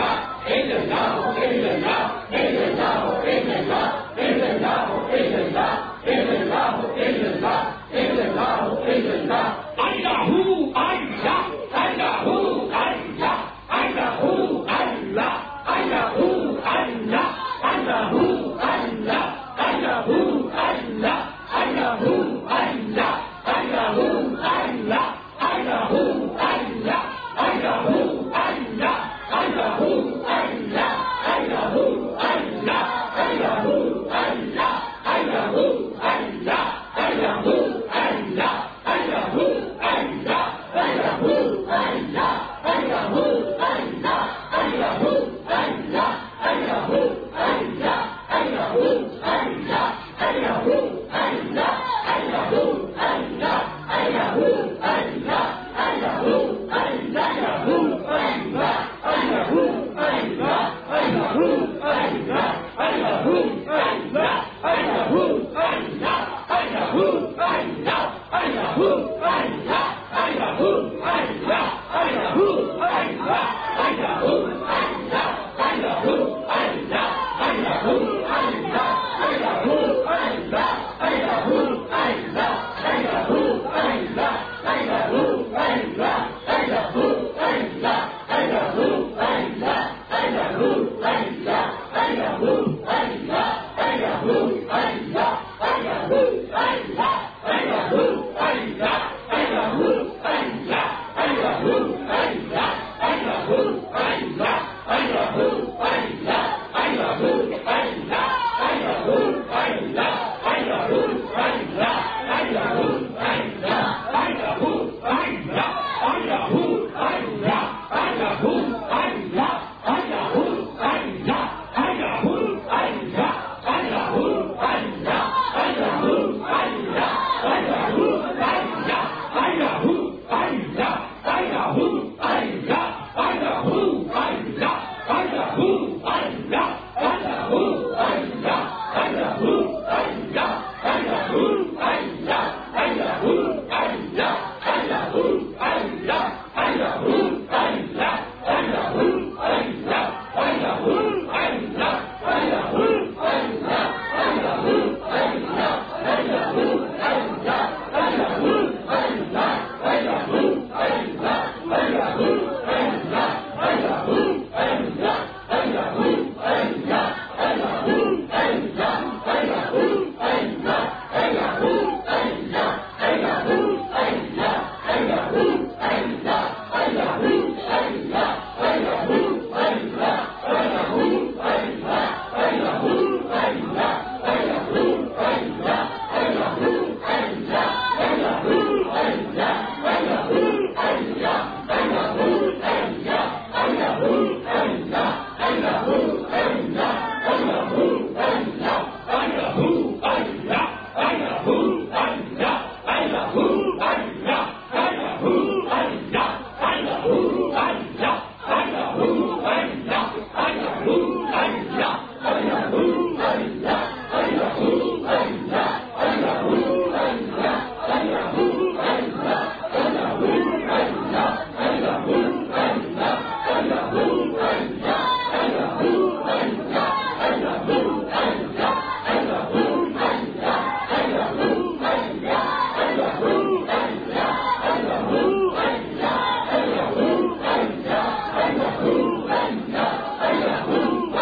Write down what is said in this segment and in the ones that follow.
Hallelujah.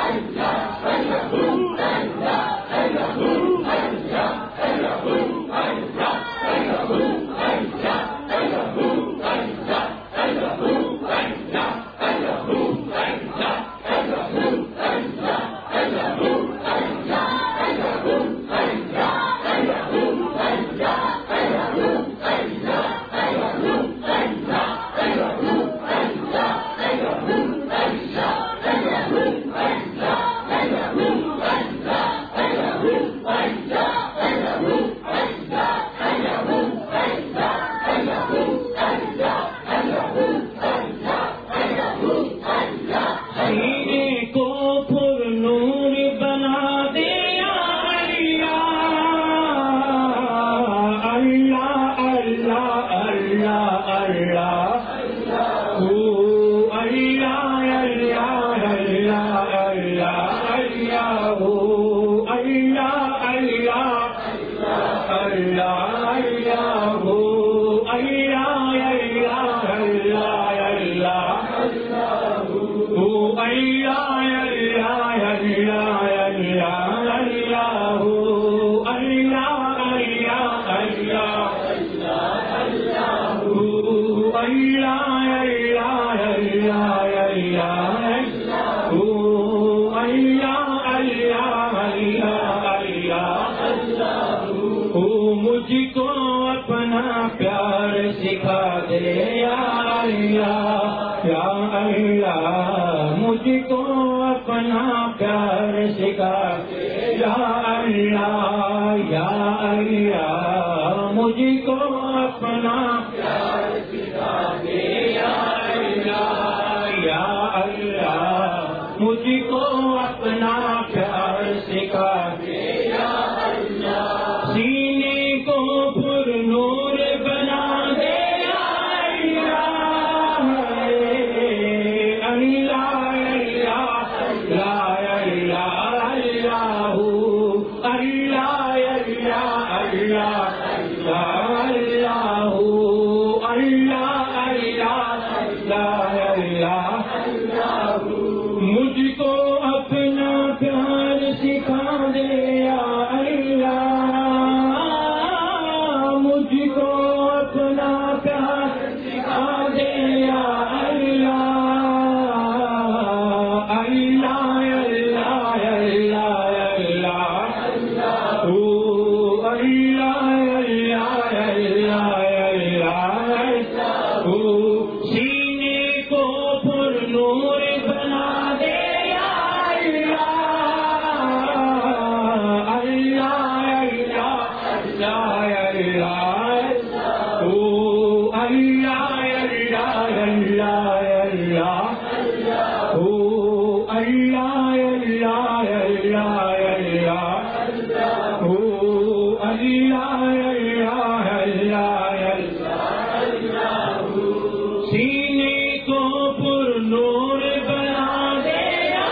اپنا پیار سکھا دے یا اللہ یا اللہ مجھ کو اپنا پیار سکھا دے یا اللہ یا اللہ مجھ کو اپنا پیار سکھا دے یا اللہ یا اللہ مجھ کو اپنا پیار سکھا دے یا اللہ سینے کو پر نور بنا دے یا اللہ اللہ مجھ کو اپنا پیار سکھا دے یا اللہ مجھ کو اپنا پیار سکھا دے یا اللہ اللہ اللہ اللہ سینے کو پر نور بنا دے یا اللہ سینے کو پر نور بنا دے یا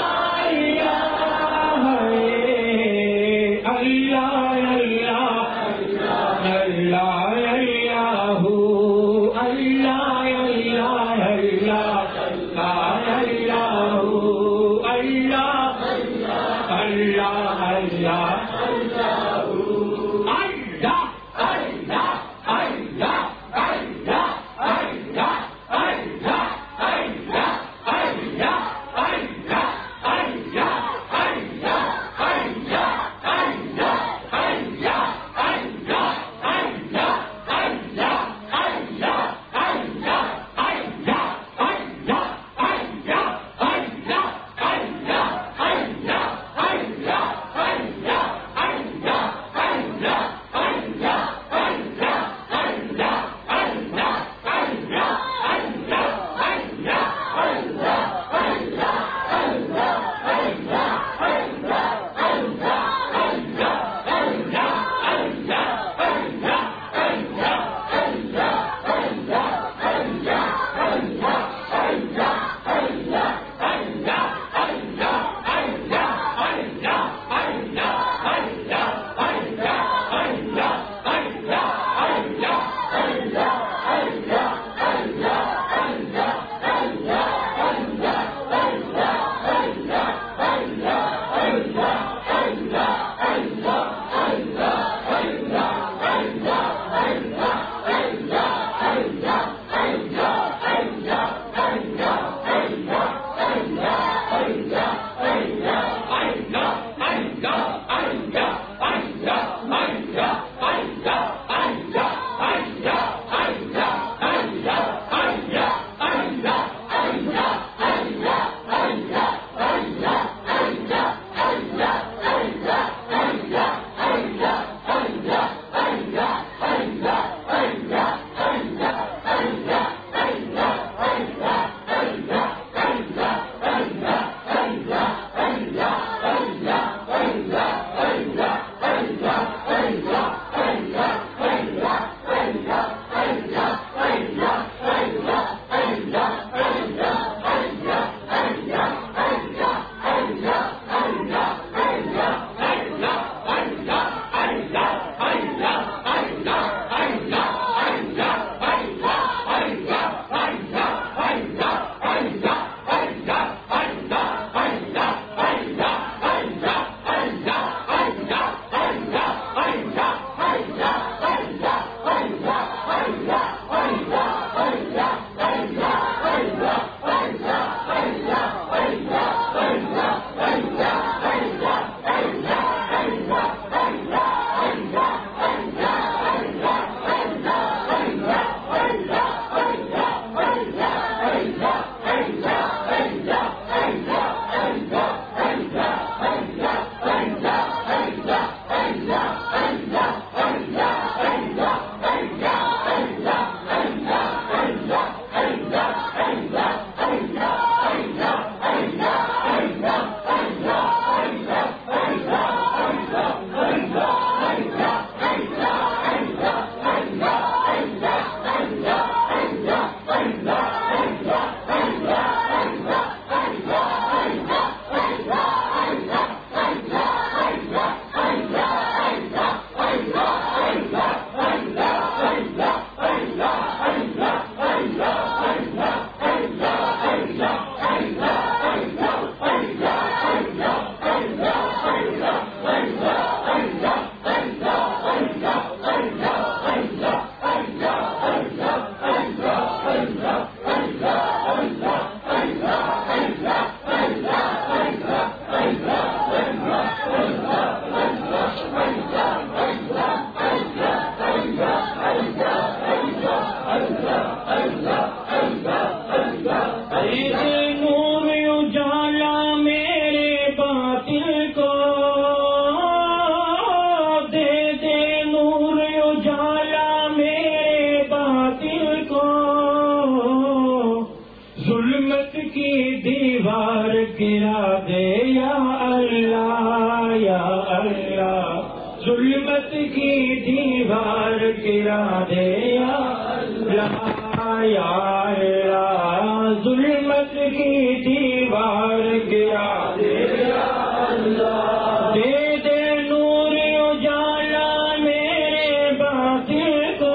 دے یا اللہ یا اللہ، ظلمت کی دیوار گرا دے یا اللہ یا اللہ، ظلمت کی دیوار گرا دے یا اللہ، دے دے نور اجالا میرے باطل کو،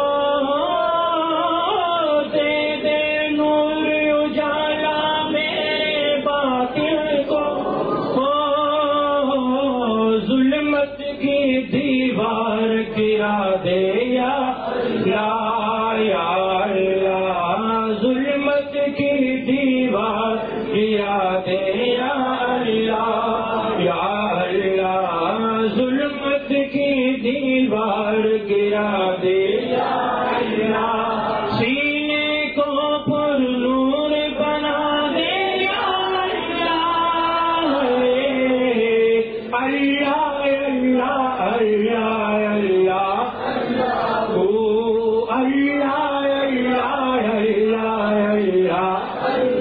دے دے نور اجالا میرے باطل کو، ظلمت کی دیوار گرا دے یا اللہ یا اللہ، ظلمت کی دیوار گرا دے یا اللہ یا اللہ، ظلمت کی دیوار گرا دے یا اللہ، سینے کو پر نور بنا دے یا اللہ، اللہ اللہ اللہ اللہ، او اللہ اللہ اللہ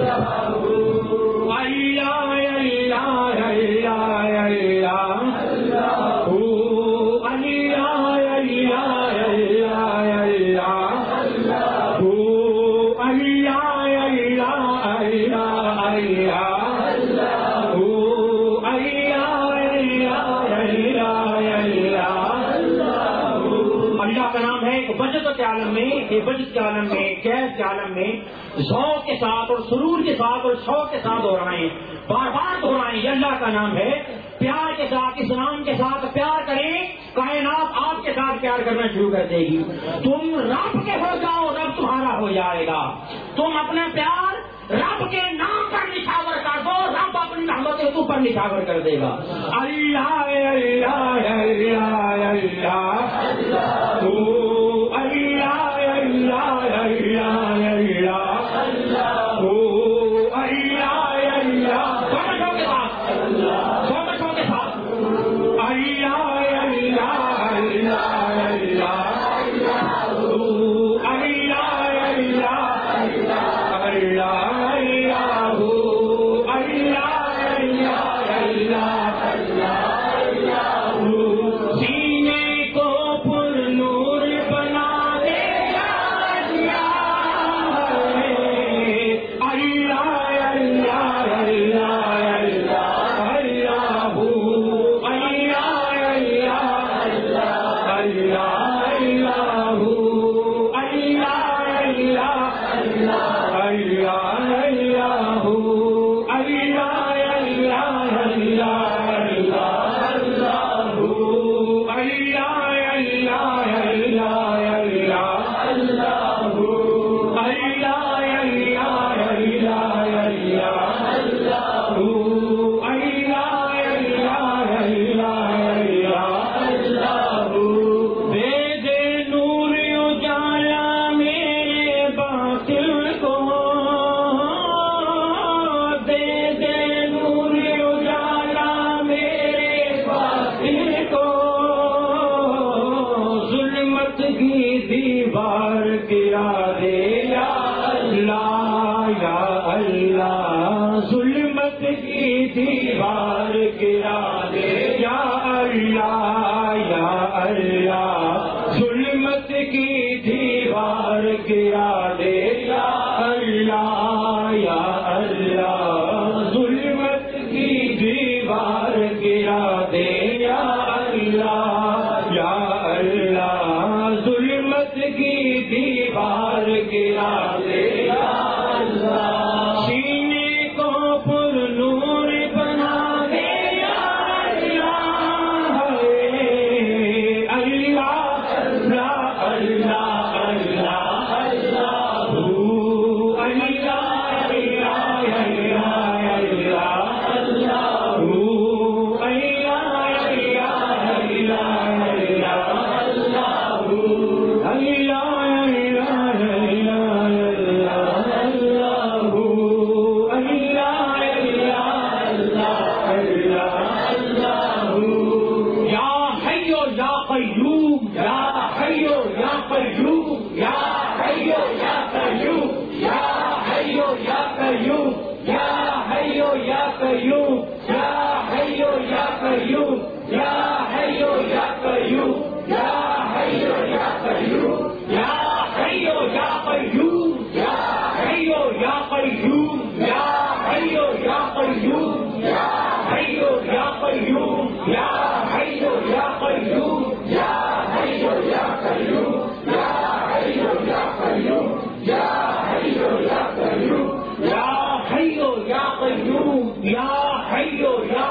بجت کے عالم میں، بجت کے عالم میں، کیف کے عالم میں ذوق کے ساتھ اور سرور کے ساتھ اور شوق کے ساتھ ہو رہے ہیں، بار بار ہو رہے ہیں، یہ اللہ کا نام ہے۔ پیار کے ساتھ، اسلام کے ساتھ پیار کریں، کائنات آپ کے ساتھ پیار کرنا شروع کر دے گی۔ تم رب کے ہو جاؤ، رب تمہارا ہو جائے گا۔ تم اپنا پیار رب کے نام پر نچھاور کر دو، رب اپنی رحمت تو پر نچھاور کر دے گا۔ اللہ اللہ اللہ اللہ، تو اللہ اللہ اللہ اللہ، تو اللہ اللہ، سمجھو کے ساتھ، سمجھو کے ساتھ، اللہ اللہ اللہ اللہ، تو اللہ اللہ اللہ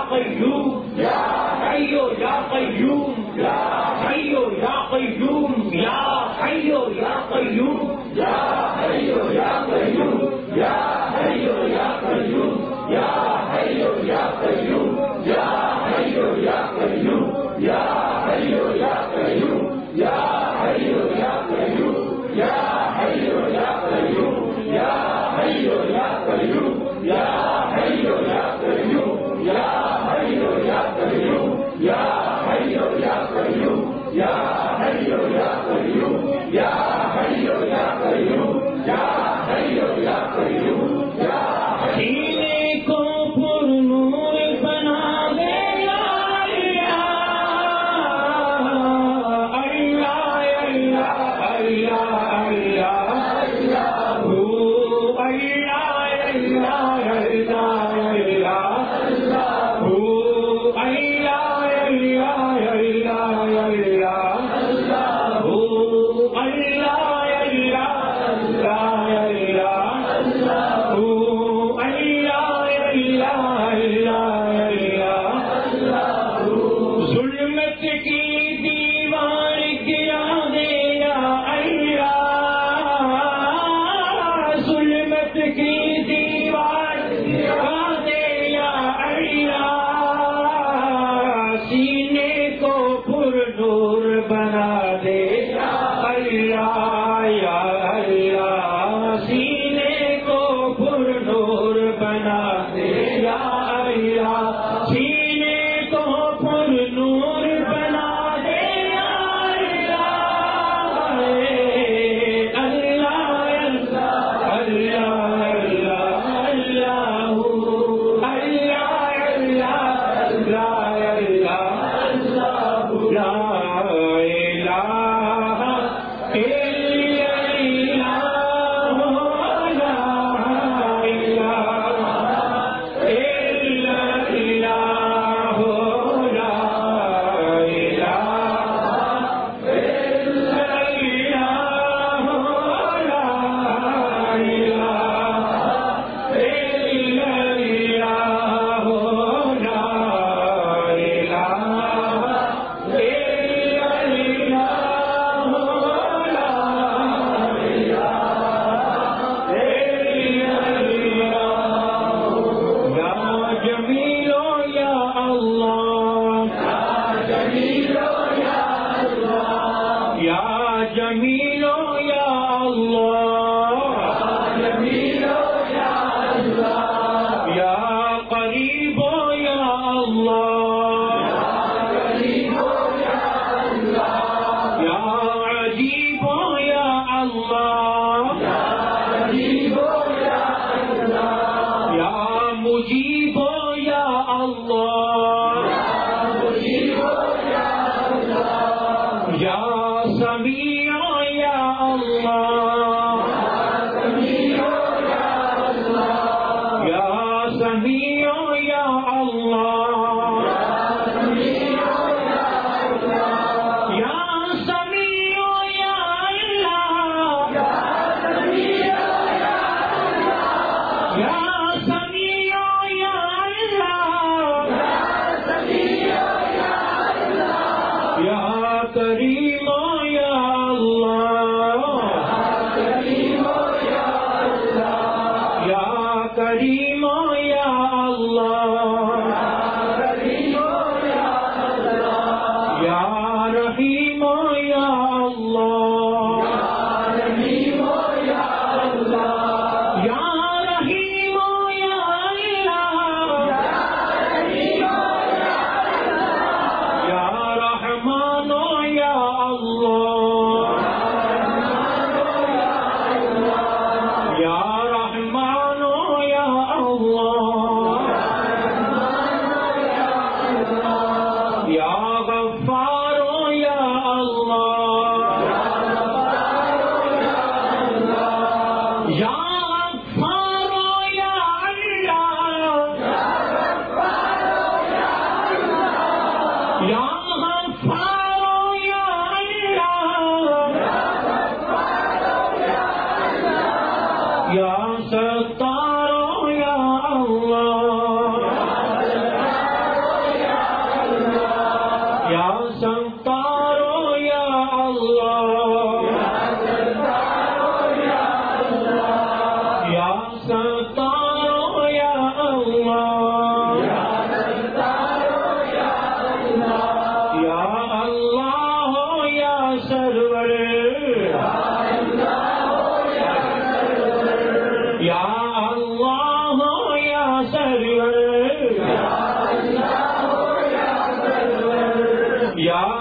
قیوم یا حی یا قیوم یا حی یا قیوم یا حی یا قیوم یا حی یا قیوم یا حی یا قیوم یا حی یا قیوم یا حی یا قیوم یا حی یا قیوم یا حی یا قیوم یا حی یا قیوم یا حی یا قیوم یا حی یا قیوم یا حی یا قیوم یا حی یا قیوم یا حی یا قیوم یا حی یا قیوم یا حی یا قیوم یا سینے کو پر نور بنا دے یا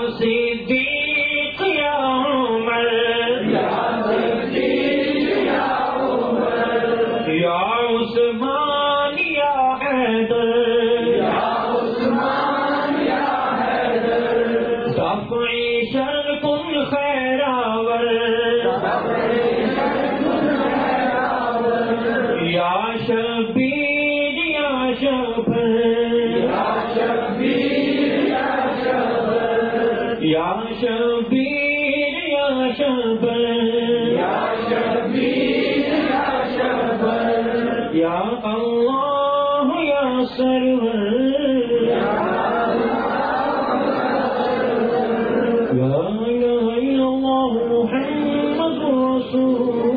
صدیق یا عمر یا عثمان یا حیدر دفع شر کن خیراور یا شبیر یا شبر یا شبیر یا شبر یا اللہ یا سرور لا الہ الا اللہ محمد رسول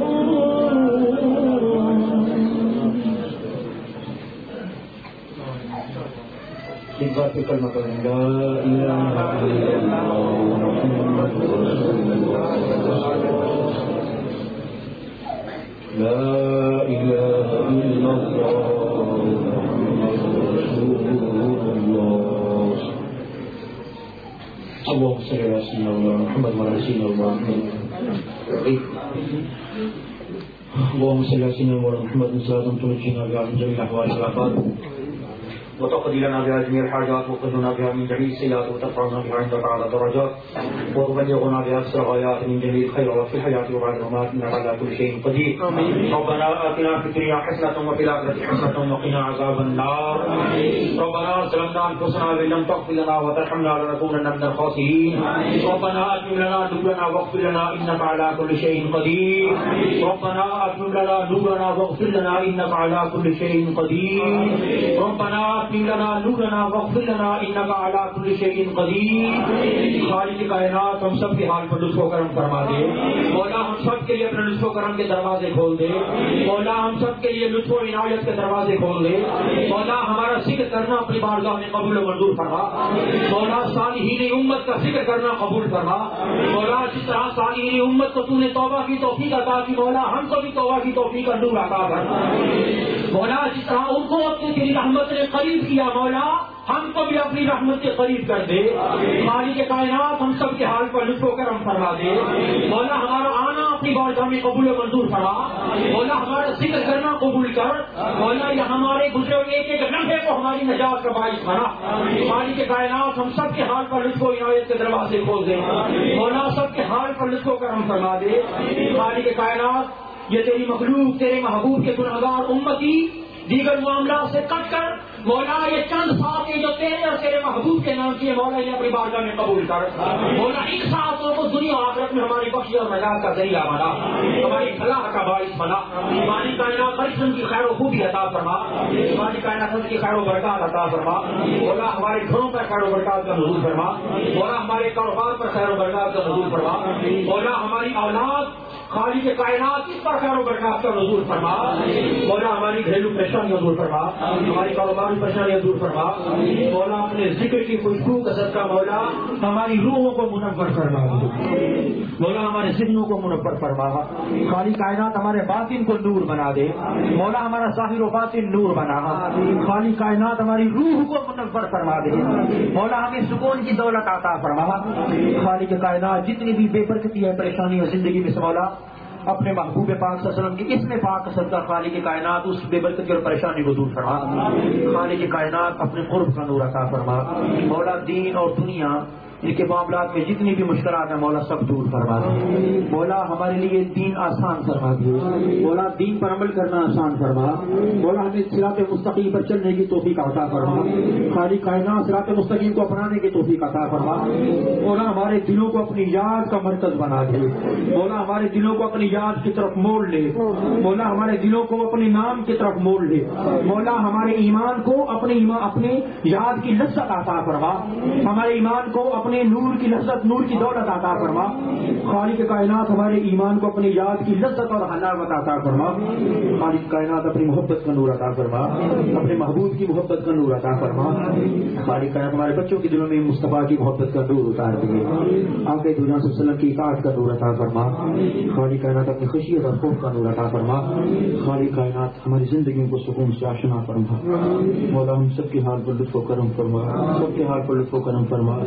ایک بار پہ کلمہ کریں لا الہ الا اللہ محمد رسول لا الہ الا اللہ محمد رسول اللہ اللهم صل على سيدنا محمد وعلى سيدنا محمد اللهم صل على سيدنا محمد صلاة تنجينا بها من جميع الأحوال والآفات وتقضي لنا بها جميع الحاجات وتقضينا بها من جميع السيئات وترفعنا بها عندك أعلى الدرجات وتبلغنا بها أقصى الغايات من جميع الخيرات في الحياة وبعد الممات إنك على كل شيء قدير. ربنا آتنا في الدنيا حسنة وفي الآخرة حسنة وقنا عذاب النار. ربنا ظلمنا أنفسنا وإن لم تغفر لنا وترحمنا لنكونن من الخاسرين. ربنا أتمم لنا نورنا واغفر لنا إنك على كل شيء قدير. ربنا أتمم لنا نورنا واغفر لنا إنك على كل شيء قدير. ربنا أتمم لنا نورنا واغفر لنا إنك على كل شيء قدير. خالق کائنات ہم سب کے حال پر لطف و کرم فرما دے. مولا ہم سب کے لیے اپنے لطف و کرم کے دروازے کھول دے. مولا ہم سب کے لیے لطف و عنایت کے دروازے کھول دے. مولا ہمارا ذکر کرنا اپنی بارگاہ میں قبول و منظور فرما. مولا صالحین امت کا ذکر کرنا قبول فرما. مولا جس طرح صالحین امت کو تو نے توبہ کی توفیق عطا کی مولا ہم کو بھی توبہ کی توفیق کا نور عطا فرما. مولا جس طرح ان کو اپنی تیری رحمت نے قریب کیا مولا ہم کو بھی اپنی رحمت کے قریب کر دے. خالق کائنات ہم سب کے حال پر لطف و کرم فرما دے. مولا ہمارا آنا اپنی بارگاہ میں قبول و منظور فرما. مولا ہمارا ذکر کرنا قبول کر. مولا یہ ہمارے گزرے ہوئے ایک ایک لمحے کو ہماری نجات کا باعث بنا. خالق کائنات ہم سب کے حال پر لطف و عنایت کے دروازے کھول دے. مولا سب کے حال پر لطف و کرم فرما دے. خالق کائنات یہ تیری مخلوق تیرے محبوب کے گنہگار امتی دیگر معاملات سے کٹ کر مولا یہ چند ساتیں جو تیرے اور تیرے محبوب کے نام کی مولا یہ اپنی بارگاہ میں قبول کر. مولا ان ساتوں کو دنیا و آخرت میں ہماری بخشی اور نجات کا ذریعہ بنا. ہماری فلاح کا باعث بنا. ہماری کائنات ہر قسم کی خیر و خوبی عطا فرما. ہماری کائنات کی خیر و برکات عطا فرما. مولا ہمارے گھروں پر خیر و برکات کا نزول فرما. مولا ہمارے کاروبار پر خیر و برکات کا نزول فرما. مولا ہماری اولاد خالق کائنات اس پر خیر و برکات کا نزول فرما. مولا ہماری گھریلو پریشانیاں دور فرما. ہماری کاروباری پریشانیاں دور فرما. مولا اپنے ذکر کی خوشبو کا صدقہ مولا ہماری روحوں کو منور فرما. مولا ہمارے ذہنوں کو منور فرما. خالق کائنات ہمارے باطن کو نور بنا دے. مولا ہمارا ظاہر و باطن نور بنا. خالق کائنات ہماری روح کو منور فرما دے. مولا ہمیں سکون کی دولت عطا فرما. خالق کائنات جتنی بھی بے برکتی ہے پریشانی اور زندگی میں مولا اپنے محبوب پاک صلی اللہ علیہ وسلم کی اسم پاک کا صدقہ خالق کائنات اس بے برکتی اور پریشانی کو دور فرما. خالق کائنات اپنے قرب کا نور عطا فرما. مولا دین اور دنیا ان کے معاملات میں جتنی بھی مشکلات ہیں مولا سب دور فرما دے. مولا ہمارے لیے دین آسان فرما دے. مولا دین پر عمل کرنا آسان فرما. مولا ہمیں صراط مستقیم پر چلنے کی توفیق عطا فرما. خالق کائنات صراط مستقیم کو اپنانے کی توفیق عطا فرما. مولا ہمارے دلوں کو اپنی یاد کا مرکز بنا دے. مولا ہمارے دلوں کو اپنی یاد کی طرف موڑ لے. مولا ہمارے دلوں کو اپنے نام کی طرف موڑ لے. مولا ہمارے ایمان کو اپنے یاد کی لذت عطا فرما. ہمارے ایمان کو اپنے نور کی لذت نور کی دولت عطا فرما. خالق کائنات ہمارے ایمان کو اپنی یاد کی لذت اور حلاوت عطا فرما. خالق کائنات اپنی محبت کا نور عطا فرما. اپنے محبوب کی محبت کا نور عطا فرما. خالق کائنات ہمارے بچوں کے دلوں میں مصطفیٰ کی محبت کا نور اتار دے. آپ کے دنیا صلی اللہ علیہ وسلم کی اطاعت کا نور عطا فرما. خالق کائنات اپنی خشیت اور خوف کا نور عطا فرما. خالق کائنات ہماری زندگیوں کو سکون سے آشنا فرما. مولا ہم سب کے حال پر لطف و کرم فرما. سب کے حال پر لطف و کرم فرما. سب کے حال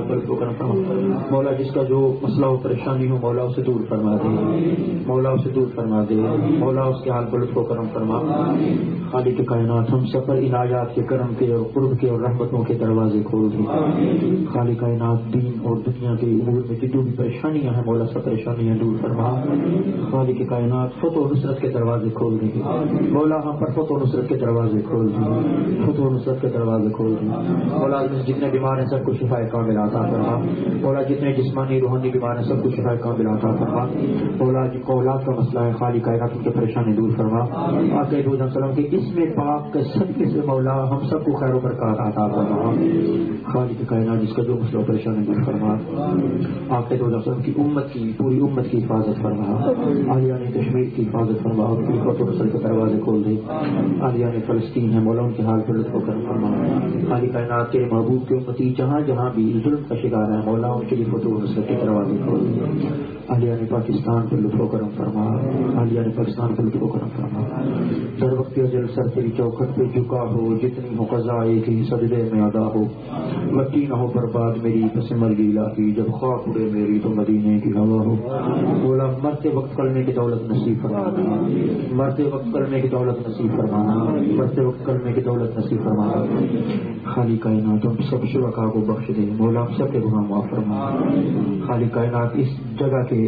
پر لطف و کرم فرما. مولا جس کا جو مسئلہ ہو پریشانی ہو مولا اسے دور فرما دے, مولا اسے دور فرما دے, مولا اس کے حال پر لطف و کرم فرما. خالق کائنات ہم سب پر عنایات کے کرم کے اور قرب کے اور رحمتوں کے دروازے کھول دے. خالق کائنات دین اور دنیا کے امور میں جو بھی پریشانیاں ہیں مولا سب پریشانیاں دور فرما. خالق کائنات فتح و نصرت کے دروازے کھول دے مولا, ہم پر فتح و نصرت کے دروازے کھول دے, فتح و نصرت کے دروازے کھول دے مولا. جتنے بیمار ہیں سب کو شفا کامل عطا فرما مولا. جتنے جسمانی روحانی بیمار ہیں سب کو شفا کامل عطا فرما مولا. جن کو اولاد کا مسئلہ ہے خالق کائنات ان کی پریشانی دور فرما. آقا دو وسلم کے اسم پاک کے صدقے سے مولا ہم سب کو خیر و برکات عطا فرما. خالق کائنات جس کا جو مسئلہ پریشانی دور فرما. آقا دو وسلم کی امت کی پوری امت کی حفاظت فرما. عالیان کشمیر کی حفاظت فرما اور پوری فتح و نصرت کے دروازے کھول دے. عالیان فلسطین ہے مولا ان کے حال پر لطف و کرم فرما. خالق کائنات کے محبوب کے امتی جہاں جہاں بھی ظلم کا شکار ہے مولا ان کے لیے فتح و نصرت کے دروازے کھول دے. اہلیان پاکستان پر لطف و کرم فرما. اہلیان پاکستان پر لطف و کرم فرما. در وقت اجل سر تیری چوکھٹ پہ جھکا ہو, جتنی ہو قضا ایک ہی سجدے میں ادا ہو. مٹی نہ ہو برباد میری پس مرگی لاتی, جب خواہ اڑے میری تو مدینے کی ہوا ہو. بولا مرتے وقت کلمے کی دولت نصیب فرمانا, مرتے وقت کلمے کی دولت نصیب فرمانا, مرتے وقت کلمے کی دولت نصیب فرمانا. خالق کائنات ہم سب شرکا کو بخش دے مولا, ہم سب کے گناہ معاف فرما. خالق کائنات اس جگہ کے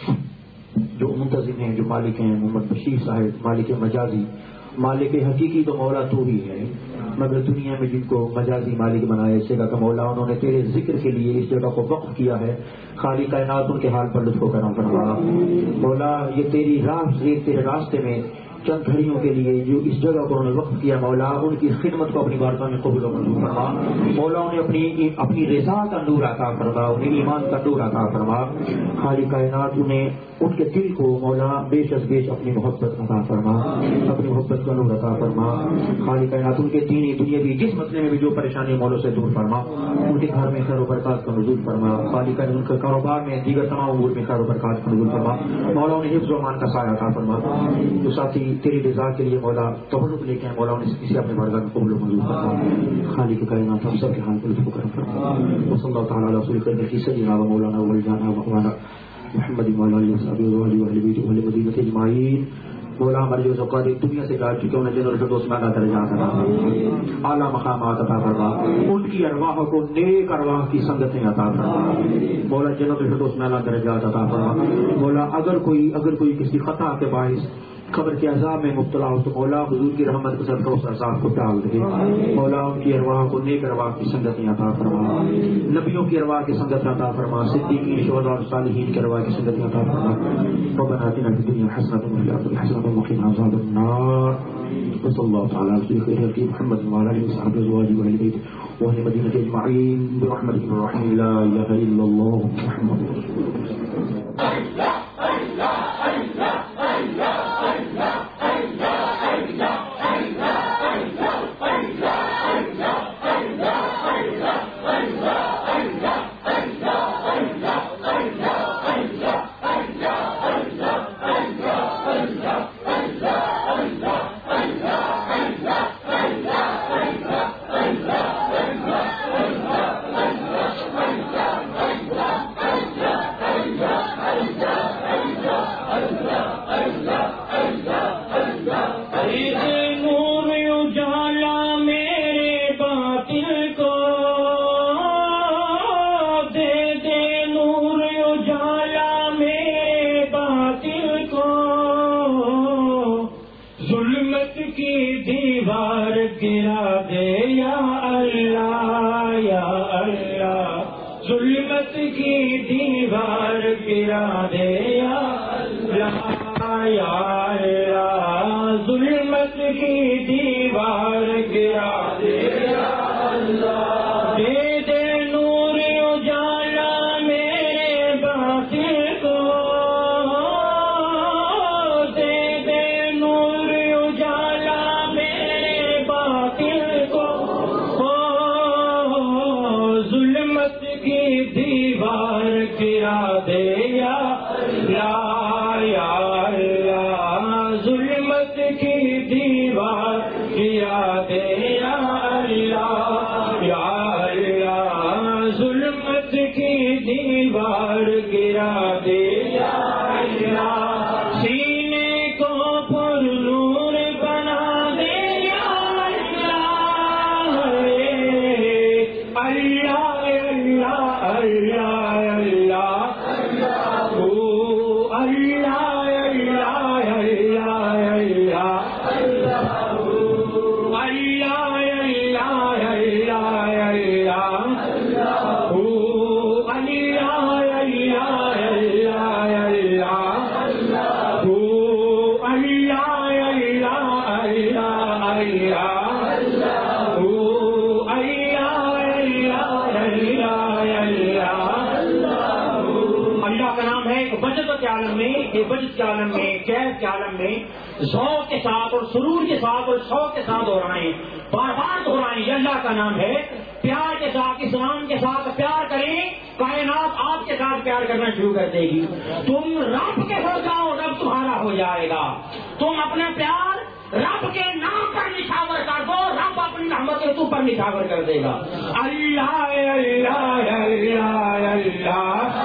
جو منتظم ہیں, جو مالک ہیں, محمد بشیر صاحب مالک مجازی, مالک حقیقی تو مولا تو ہی ہے, مگر دنیا میں جن کو مجازی مالک بنایا اس جگہ کا مولا انہوں نے تیرے ذکر کے لیے اس جگہ کو وقف کیا ہے. خالق کائنات ان کے حال پر لطف و کرم فرما مولا. یہ تیری راہ سے تیرے راستے میں چند گھڑیوں کے لیے جو اس جگہ کو انہوں نے وقف کیا مولا ان کی خدمت کو اپنی بارگاہ میں قبول و منظور فرما مولا. انہیں اپنی رضا کا نور عطا فرما, انہیں ایمان کا نور عطا فرما. خالق کائنات انہیں ان کے دل کو مولا بیش از بیش اپنی محبت عطا فرما, اپنی محبت کا نور عطا فرما. خالق کائنات ان کے دینی دنیاوی جس مسئلے میں بھی جو پریشانی مولوں سے دور فرما, ان کے گھر میں خیر و برکات کا نزول فرما. خالق کائنات ان کے کاروبار میں دیگر تمام امور میں خیر و برکات کا نزول فرما مولا. انہیں حفظ و امان کا سایہ عطا فرما. جو ساتھی تیری رضا کے لیے مولا تبرک لے کے مولا انہیں کسی اپنے بارگاہ میں قبول و منظور فرما. خالق کائنات ہم سب کے حال پر لطف و کرم فرما. وصلی اللہ تعالی علی رسول اللہ سیدنا و مولانا و مولانا مولانا محمد مولا علیہ وسلم و علیہ وسلم مدینہ اجمعین. مولا ہمارے جو زوقات دنیا سے جا چکے انہیں جنرل الفردوس میں اعلیٰ درجات عطا فرما, اعلیٰ مقامات عطا فرما. ان کی ارواح کو نیک ارواح کی سنگتیں عطا فرما مولا. جنرل الفردوس میں اعلیٰ درجات عطا فرما مولا. اگر کوئی کسی خطا کے باعث قبر کے عذاب میں مبتلا ہو تو مولا حضور کی رحمت کے صدقہ اس عذاب کو ٹال دے مولا. ان کی ارواح کو نیک ارواح کی سنگتیں عطا فرما, نبیوں کی ارواح کی سنگت عطا فرما, صدیقین شہداء اور صالحین کی ارواح کی سنگتیں عطا فرما. ربنا آتنا فی الدنیا حسنۃ وفی الآخرۃ حسنۃ وقنا عذاب النار. وصلی اللہ تعالی علی خیر خلقہ محمد وعلی آلہ وصحبہ ازواجہ واہل بیتہ واہل مدینہ اجمعین برحمتک الرحیم. لا الہ الا اللہ محمد رسول اللہ. ظلمت کی دیوار گرا دے یا اللہ, یا اللہ. ظلمت کی دیوار گرا دے یا اللہ. دے دے نور اجالا میرے باطل کو, دے دے نور اجالا میرے باطل کو. ظلمت کی دیوار گرا دے یا اللہ, یا اللہ. ظلمت کی دیوار گرا دے یا اللہ, یا اللہ. ظلمت دیوار گرا دے یا اللہ، سینے کو پر نور بنا دے یا اللہ، اللہ اللہ اللہ اللہ، او اللہ اللہ بجت کے عالم میں، کیف کے عالم میں ذوق کے ساتھ اور سرور کے ساتھ اور شوق کے ساتھ ہو رہے ہیں، بار بار ہو رہے ہیں۔ یہ اللہ کا نام ہے، پیار کے ساتھ اسلام کے ساتھ پیار کریں، کائنات آپ کے ساتھ پیار کرنا شروع کر دے گی۔ تم رب کے ہو جاؤ، رب تمہارا ہو جائے گا۔ تم اپنا پیار رب کے نام پر نشاور کر دو، رب اپنی رحمت کے تو پر نشاور کر دے گا۔ اللہ اللہ اللہ اللہ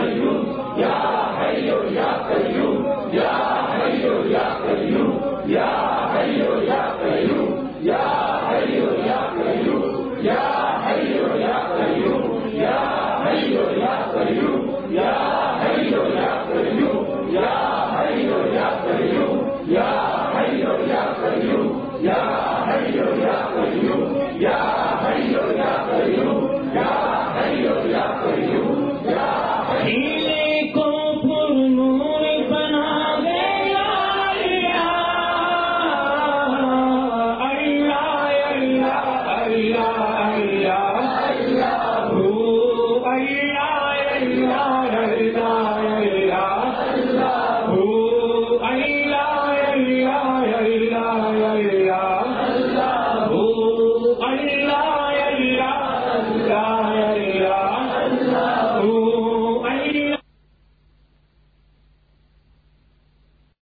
یا